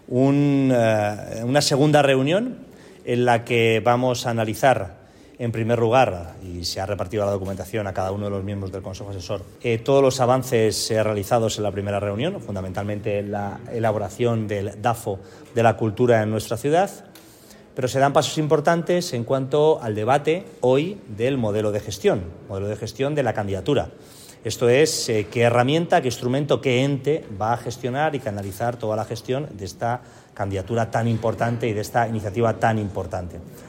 una segunda reunión en la que vamos a analizar, en primer lugar, y se ha repartido la documentación a cada uno de los miembros del Consejo Asesor, todos los avances realizados en la primera reunión, fundamentalmente la elaboración del DAFO de la cultura en nuestra ciudad, pero se dan pasos importantes en cuanto al debate hoy del modelo de gestión de la candidatura. Esto es, qué herramienta, qué instrumento, qué ente va a gestionar y canalizar toda la gestión de esta candidatura tan importante y de esta iniciativa tan importante.